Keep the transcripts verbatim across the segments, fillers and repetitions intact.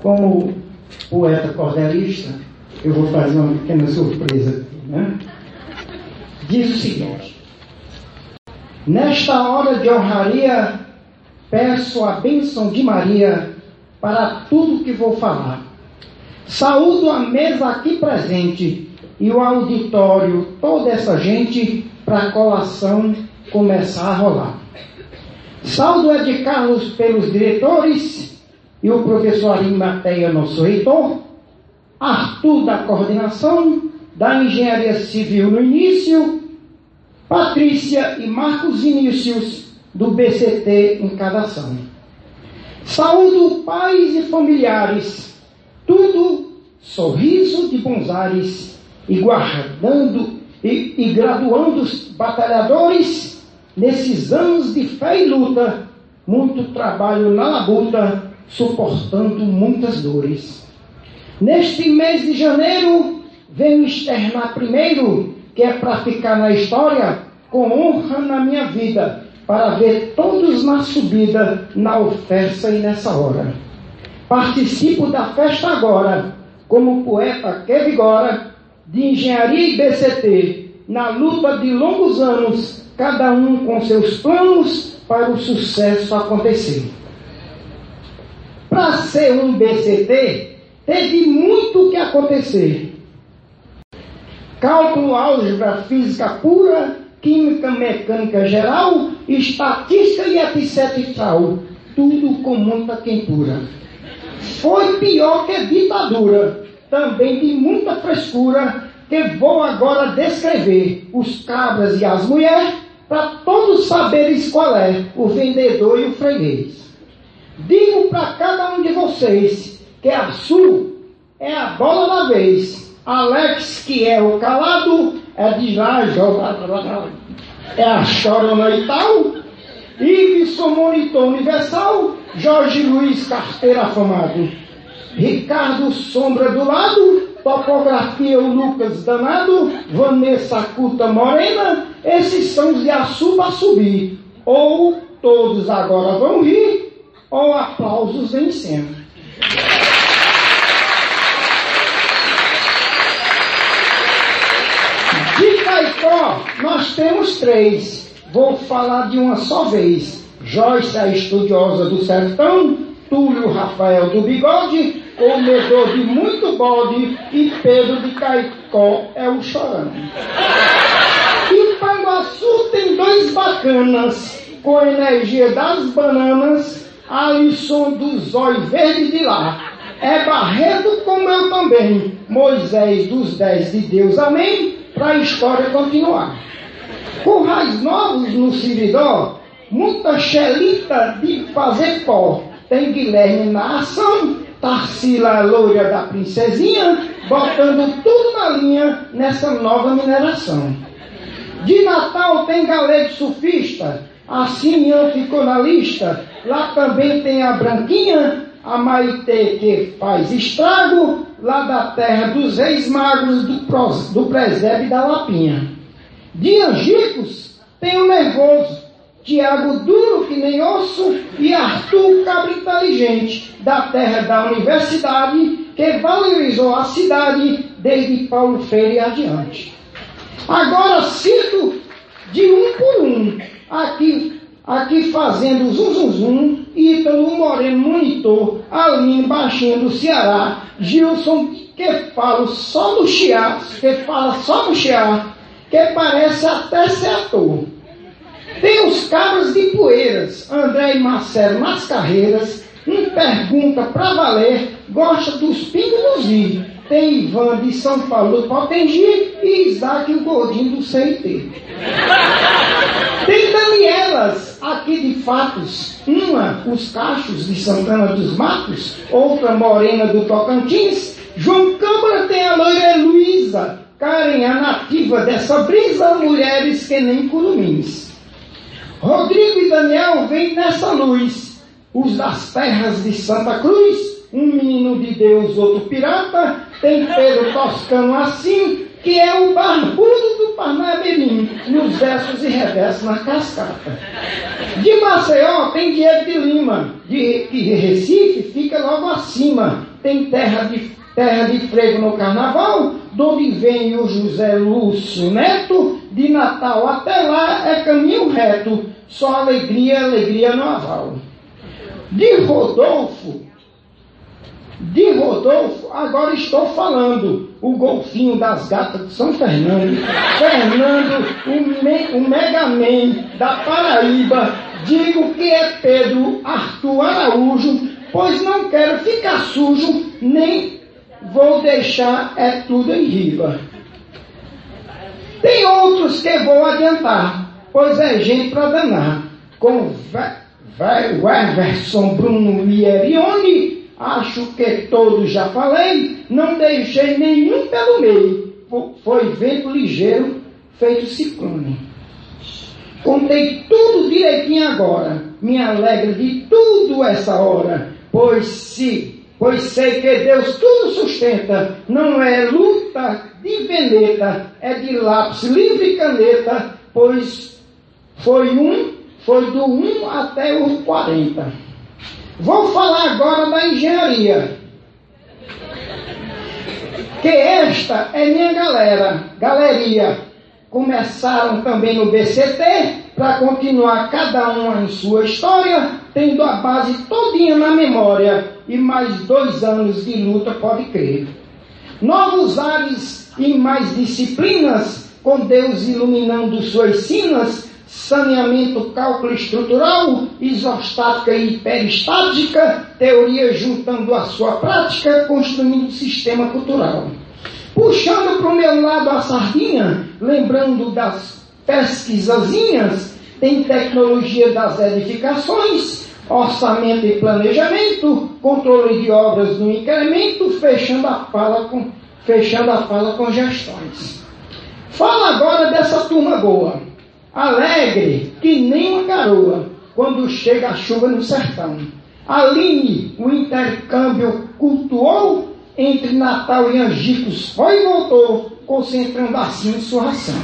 Como poeta cordelista, eu vou fazer uma pequena surpresa aqui, né? Diz o seguinte: nesta hora de honraria, peço a bênção de Maria para tudo que vou falar. Saúdo a mesa aqui presente e o auditório, toda essa gente, para a colação começar a rolar. Saúdo é de Carlos pelos diretores e o professor Arimateia, nosso reitor, Arthur da coordenação, da engenharia civil no início, Patrícia e Marcos Vinícius, do B C T em cada ação. Saúdo pais e familiares, tudo sorriso de bons ares, e guardando e, e graduando os batalhadores, nesses anos de fé e luta, muito trabalho na labuta, suportando muitas dores. Neste mês de janeiro, venho externar primeiro, que é para ficar na história, com honra na minha vida, para ver todos na subida, na oferta e nessa hora. Participo da festa agora, como poeta que vigora, de engenharia e B C T, na luta de longos anos, cada um com seus planos para o sucesso acontecer. Para ser um B C T, teve muito que acontecer. Cálculo, álgebra, física pura, química, mecânica geral, estatística e etc e tal, tudo com muita quentura. Foi pior que ditadura, também de muita frescura, que vou agora descrever os cabras e as mulheres, para todos saberes qual é o vendedor e o freguês. Digo para cada um de vocês que a Sul é a bola da vez. Alex, que é o calado, é de lá, joga, é a chorona e tal. Iveson, monitor universal. Jorge Luiz, carteira afamado. Ricardo, sombra do lado. Topografia, o Lucas danado. Vanessa, culta morena. Esses são os de Açu para subir. Ou todos agora vão rir, ou aplausos vencendo. De Caicó, nós temos três. Vou falar de uma só vez. Joyce, a estudiosa do sertão. Túlio Rafael do bigode, comedor de muito bode. E Pedro de Caicó é o chorão. E Panguaçu tem dois bacanas, com a energia das bananas. Alisson do zóio verde de lá. É Barreto como eu também. Moisés dos dez de Deus, amém. Para a história continuar. Currais novos no Siridó, muita xelita de fazer pó. Tem Guilherme na ação, Tarsila, a loira da princesinha, botando tudo na linha nessa nova mineração. De Natal tem galego surfista, a Simeão ficou na lista. Lá também tem a Branquinha, a Maitê que faz estrago, lá da terra dos reis magos, do, pros, do presépio da Lapinha. De Angicos tem o nervoso, Tiago duro que nem osso e Arthur cabra inteligente, da terra da universidade, que valorizou a cidade desde Paulo Freire adiante. Agora cito de um por um, aqui, aqui fazendo zum zum zum, Ítalo Moreno monitor, Aline baixinho do Ceará, Gilson que fala só no chiar, que fala só no chiar, que parece até ser ator. Tem os cabras de Poeiras, André e Marcelo nas carreiras, um pergunta pra valer, gosta dos pingos nos i. Tem Ivan de São Paulo do Potengi e Isaac o gordinho do C I T. Tem Danielas aqui de Fatos, uma os Cachos de Santana dos Matos, outra Morena do Tocantins. João Câmara tem a loira Luísa, Karen a nativa dessa brisa, mulheres que nem curumins. Rodrigo e Daniel vêm nessa luz, os das terras de Santa Cruz, um menino de Deus, outro pirata. Tem Pedro Toscano assim, que é o barbudo do Parnabirim, nos versos e reversos na cascata. De Maceió tem Diego de Lima, de, de Recife fica logo acima. tem terra de, terra de frevo no carnaval, de onde vem o José Lúcio Neto, de Natal até lá é caminho reto, só alegria, alegria no aval. De Rodolfo, de Rodolfo, agora estou falando, o golfinho das gatas de São Fernando, Fernando, o, me, o Megaman da Paraíba, digo que é Pedro Arthur Araújo, pois não quero ficar sujo, nem vou deixar é tudo em riba. Tem outros que vou adiantar, pois é gente para danar, com o Everson, Bruno e Erione, acho que todos já falei, não deixei nenhum pelo meio, foi vento ligeiro, feito ciclone. Contei tudo direitinho agora, me alegra de tudo essa hora, pois se, pois sei que Deus tudo sustenta, não é luta de veneta, é de lápis, livre e caneta, pois foi um, foi do um até o quarenta. Vou falar agora da engenharia, que esta é minha galera, galeria. Começaram também no B C T, para continuar cada uma em sua história, tendo a base todinha na memória, e mais dois anos de luta, pode crer. Novos ares e mais disciplinas, com Deus iluminando suas sinas, saneamento, cálculo estrutural, isostática e peristática, teoria juntando a sua prática, construindo sistema cultural. Puxando para o meu lado a sardinha, lembrando das pesquisazinhas, tem tecnologia das edificações, orçamento e planejamento, controle de obras no incremento, fechando a fala com, fechando a fala com gestões. Fala agora dessa turma boa, alegre que nem uma garoa, quando chega a chuva no sertão. Aline, o intercâmbio cultuou, entre Natal e Angicos, foi e voltou, concentrando assim sua ação.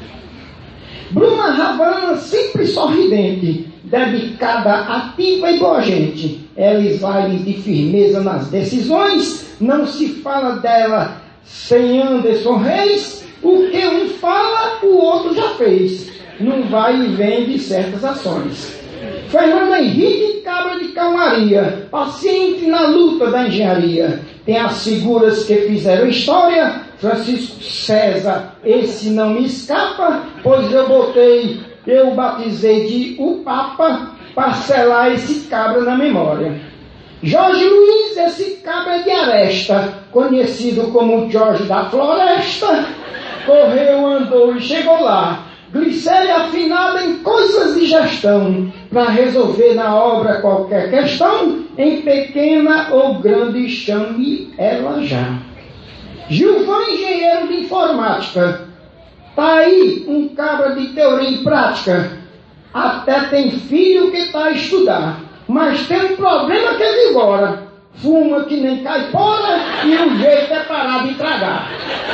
Bruna Ravana, sempre sorridente, dedicada, ativa e boa gente. Ela esvai de firmeza nas decisões, não se fala dela sem Anderson Reis, o que um fala, o outro já fez. Não vai e vem de certas ações. Fernando Henrique Cabra de Calmaria, paciente na luta da engenharia. Tem as figuras que fizeram história, Francisco César, esse não me escapa, pois eu botei, eu batizei de o Papa, para selar esse cabra na memória. Jorge Luiz, esse cabra de Aresta, conhecido como Jorge da Floresta, correu, andou e chegou lá. Glicéria afinada em coisas de gestão, para resolver na obra qualquer questão, em pequena ou grande, chame ela já. Gilvan, engenheiro de informática, tá aí um cabra de teoria e prática, até tem filho que tá a estudar, mas tem um problema que ele embora, fuma que nem caipora e o jeito é parar de tragar.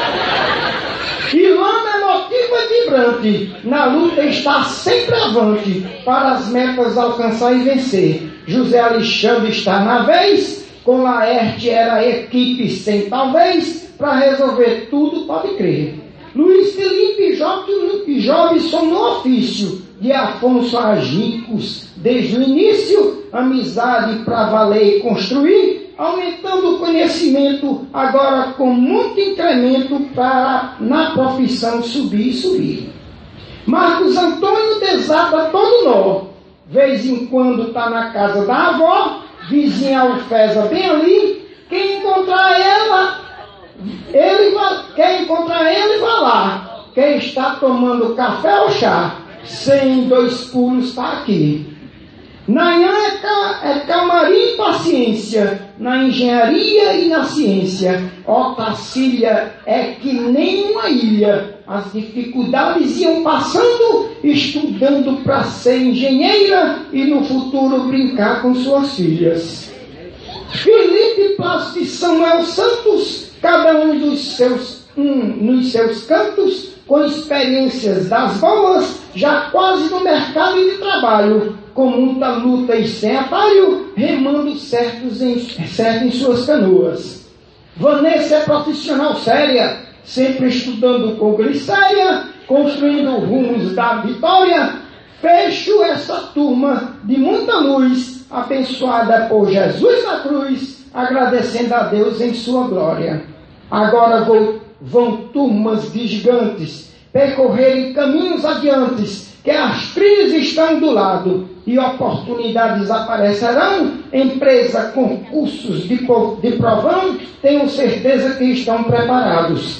Ilana é motiva vibrante, na luta está sempre avante, para as metas alcançar e vencer. José Alexandre está na vez, com Laerte era equipe sem talvez, para resolver tudo pode crer. Luiz Felipe e Jobson no ofício, de Afonso Agicos, desde o início, amizade para valer e construir, aumentando o conhecimento, agora com muito incremento para na profissão subir e subir. Marcos Antônio desata todo nó, vez em quando está na casa da avó, vizinha Alfesa bem ali, quem encontrar ela, ele vai, quem encontrar ele vai lá, quem está tomando café ou chá, sem dois pulos está aqui. Nayan é, ca, é calmaria e paciência, na engenharia e na ciência. Otacília é que nem uma ilha, as dificuldades iam passando, estudando para ser engenheira e no futuro brincar com suas filhas. Felipe Plácido e Samuel Santos, cada um dos seus, um, nos seus cantos, com experiências das boas, já quase no mercado de trabalho, com muita luta e sem atalho, remando certos em, certo em suas canoas. Vanessa é profissional séria, sempre estudando com glicéria, construindo rumos da vitória. Fecho essa turma de muita luz, abençoada por Jesus na cruz, agradecendo a Deus em sua glória. Agora vou, vão turmas de gigantes percorrerem caminhos adiantes, que as trilhas estão do lado e oportunidades aparecerão. Empresa, concursos de, de provão, tenho certeza que estão preparados.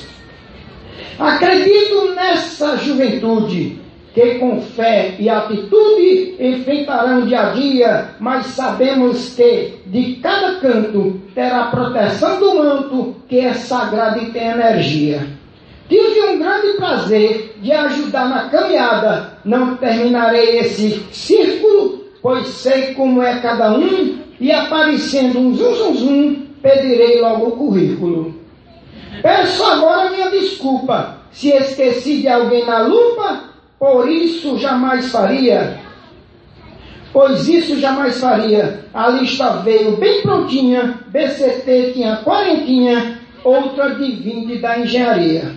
Acredito nessa juventude, que com fé e atitude enfrentarão dia a dia, mas sabemos que de cada canto terá proteção do manto, que é sagrado e tem energia. Tive um grande prazer de ajudar na caminhada, não terminarei esse círculo, pois sei como é cada um, e aparecendo um zum zum zum, pedirei logo o currículo. Peço agora minha desculpa, se esqueci de alguém na lupa, por isso jamais faria, pois isso jamais faria. A lista veio bem prontinha, B C T tinha quarentinha, outra de vinte da engenharia.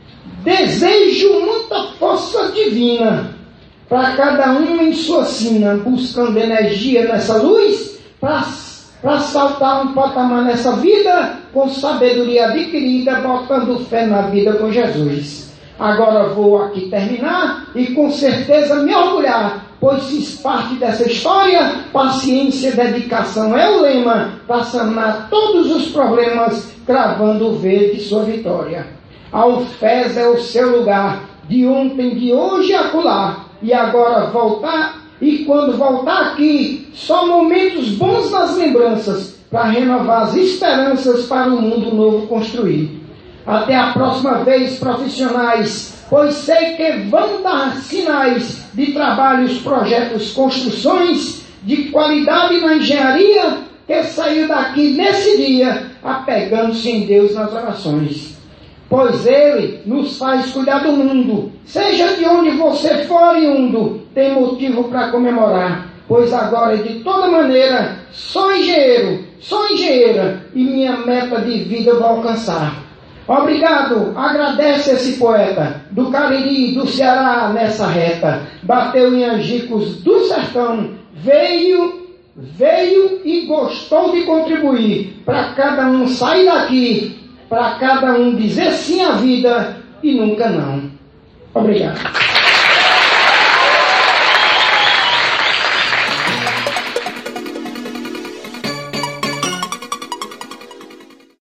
Desejo muita força divina para cada um em sua sina, buscando energia nessa luz, para saltar um patamar nessa vida, com sabedoria adquirida, botando fé na vida com Jesus. Agora vou aqui terminar e com certeza me orgulhar, pois fiz parte dessa história. Paciência e dedicação é o lema, para sanar todos os problemas, cravando o V de sua vitória. A U F E S é o seu lugar, de ontem, de hoje e acolá, e agora voltar, e quando voltar aqui, só momentos bons nas lembranças, para renovar as esperanças para o mundo novo construir. Até a próxima vez, profissionais, pois sei que vão dar sinais de trabalhos, projetos, construções de qualidade na engenharia, que saiu daqui nesse dia, apegando-se em Deus nas orações. Pois Ele nos faz cuidar do mundo, seja de onde você for oriundo, tem motivo para comemorar, pois agora de toda maneira, sou engenheiro, sou engenheira, e minha meta de vida eu vou alcançar. Obrigado, agradece esse poeta, do Cariri, do Ceará, nessa reta, bateu em Angicos do Sertão, veio, veio e gostou de contribuir, para cada um sair daqui, para cada um dizer sim à vida e nunca não. Obrigado.